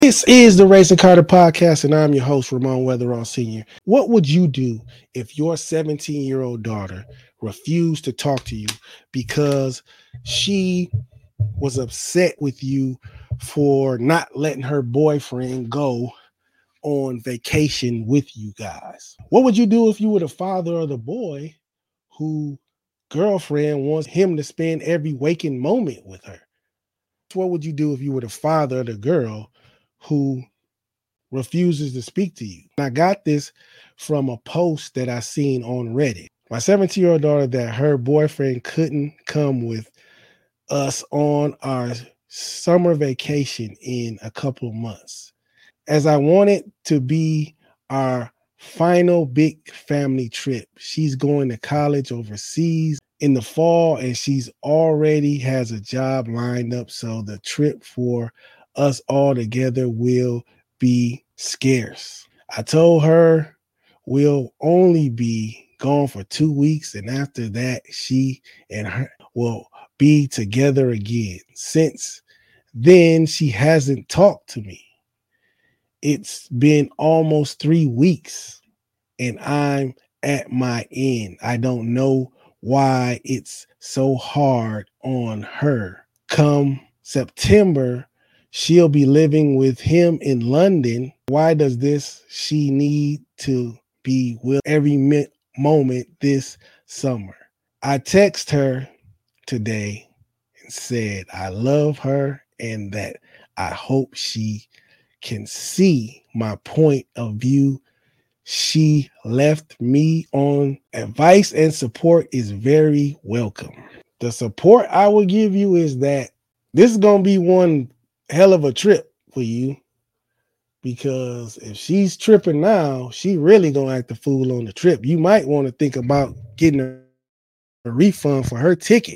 This is the Racing Carter Podcast, and I'm your host, Ramon Weatherall Sr. What would you do if your 17-year-old daughter refused to talk to you because she was upset with you for not letting her boyfriend go on vacation with you guys? What would you do if you were the father of the boy who girlfriend wants him to spend every waking moment with her? What would you do if you were the father of the girl who refuses to speak to you? And I got this from a post that I seen on Reddit. My 17-year-old daughter that her boyfriend couldn't come with us on our summer vacation in a couple of months, as I want it to be our final big family trip. She's going to college overseas in the fall, and she's already has a job lined up. So the trip for us all together will be scarce. I told her we'll only be gone for 2 weeks, and after that, she and her will be together again. Since then, she hasn't talked to me. It's been almost 3 weeks, and I'm at my end. I don't know why it's so hard on her. Come September, she'll be living with him in London. Why does this she need to be with every moment this summer? I text her today and said I love her and that I hope she can see my point of view. She left me on advice, and support is very welcome. The support I will give you is that this is going to be one hell of a trip for you, because if she's tripping now, she really going to act the fool on the trip. You might want to think about getting a refund for her ticket,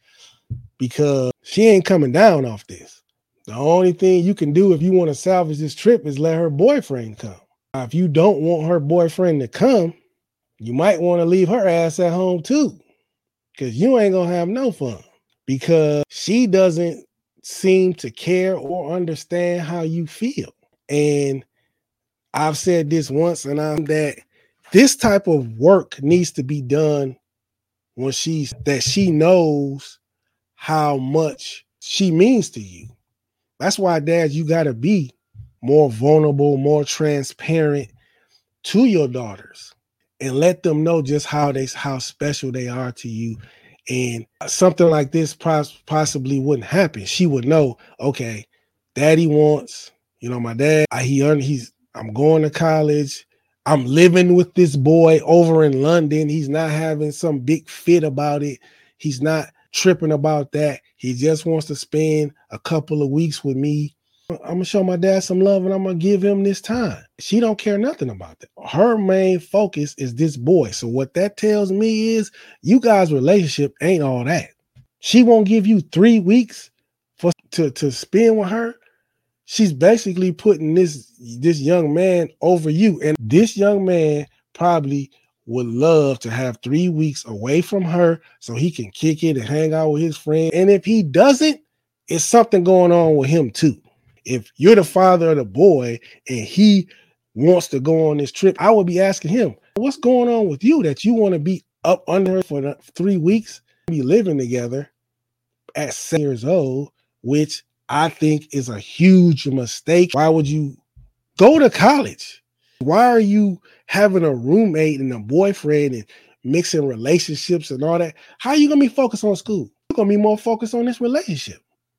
because she ain't coming down off this. The only thing you can do if you want to salvage this trip is let her boyfriend come. Now, if you don't want her boyfriend to come, you might want to leave her ass at home too, because you ain't going to have no fun, because she doesn't seem to care or understand how you feel. And I've said this once, and I'm that this type of work needs to be done when she knows how much she means to you. That's why, Dad, you got to be more vulnerable, more transparent to your daughters, and let them know just how special they are to you. And something like this possibly wouldn't happen. She would know, okay, Daddy wants, my dad, I'm going to college. I'm living with this boy over in London. He's not having some big fit about it. He's not tripping about that. He just wants to spend a couple of weeks with me. I'm going to show my dad some love, and I'm going to give him this time. She don't care nothing about that. Her main focus is this boy. So what that tells me is you guys' relationship ain't all that. She won't give you 3 weeks to spend with her. She's basically putting this young man over you. And this young man probably would love to have 3 weeks away from her so he can kick it and hang out with his friend. And if he doesn't, it's something going on with him too. If you're the father of the boy and he wants to go on this trip, I would be asking him, what's going on with you that you want to be up under her for 3 weeks, be living together at 7 years old, which I think is a huge mistake. Why would you go to college? Why are you having a roommate and a boyfriend and mixing relationships and all that? How are you going to be focused on school? You're going to be more focused on this relationship.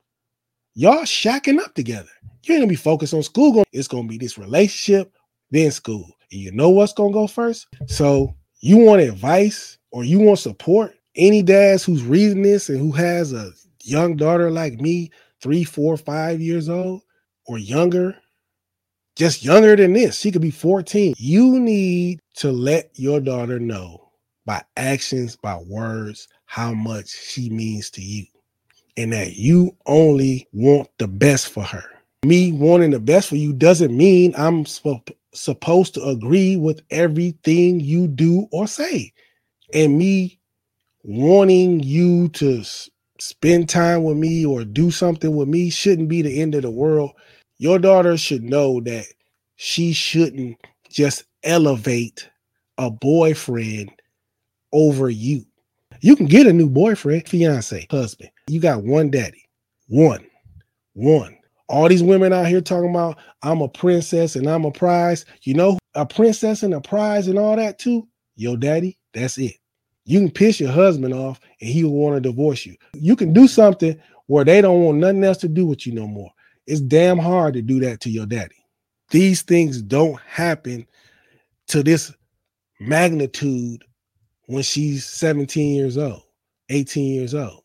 Y'all shacking up together. You ain't going to be focused on school. It's going to be this relationship, then school. And you know what's going to go first? So you want advice or you want support? Any dads who's reading this and who has a young daughter like me, 3, 4, 5 years old or younger, just younger than this, she could be 14. You need to let your daughter know by actions, by words, how much she means to you, and that you only want the best for her. Me wanting the best for you doesn't mean I'm supposed to agree with everything you do or say. And me wanting you to spend time with me or do something with me shouldn't be the end of the world. Your daughter should know that she shouldn't just elevate a boyfriend over you. You can get a new boyfriend, fiance, husband. You got one daddy. One. All these women out here talking about I'm a princess and I'm a prize. You know, a princess and a prize and all that too. Your daddy, that's it. You can piss your husband off and he will want to divorce you. You can do something where they don't want nothing else to do with you no more. It's damn hard to do that to your daddy. These things don't happen to this magnitude when she's 17 years old, 18 years old.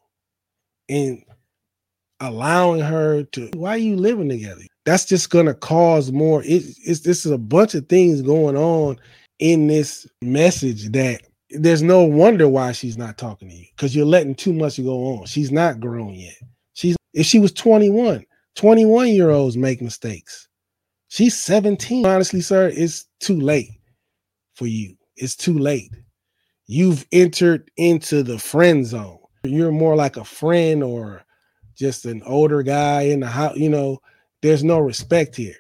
And allowing her to, why are you living together? That's just going to cause more. This is a bunch of things going on in this message that there's no wonder why she's not talking to you, because you're letting too much go on. She's not grown yet. If she was 21-year-olds make mistakes. She's 17. Honestly, sir, it's too late for you. It's too late. You've entered into the friend zone. You're more like a friend or just an older guy in the house. You know, there's no respect here.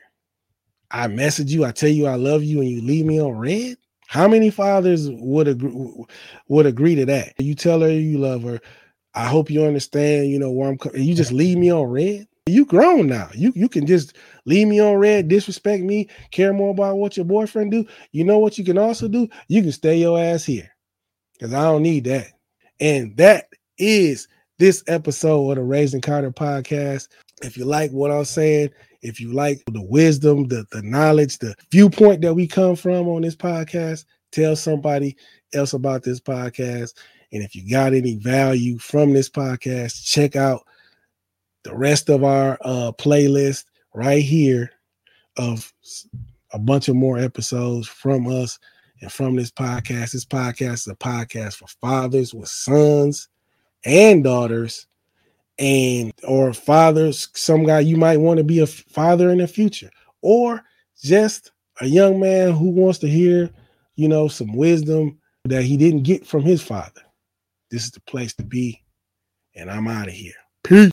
I message you, I tell you I love you, and you leave me on red. How many fathers would agree to that? You tell her you love her. I hope you understand, you know, where I'm coming. You just leave me on red. You grown now. You can just leave me on red, disrespect me, care more about what your boyfriend do. You know what you can also do? You can stay your ass here, because I don't need that. And that is this episode of the Raising Carter podcast. If you like what I'm saying, if you like the wisdom, the knowledge, the viewpoint that we come from on this podcast, tell somebody else about this podcast. And if you got any value from this podcast, check out the rest of our playlist right here of a bunch of more episodes from us and from this podcast. This podcast is a podcast for fathers with sons and daughters, and or fathers, some guy you might want to be a father in the future, or just a young man who wants to hear, you know, some wisdom that he didn't get from his father. This is the place to be, and I'm out of here. Peace.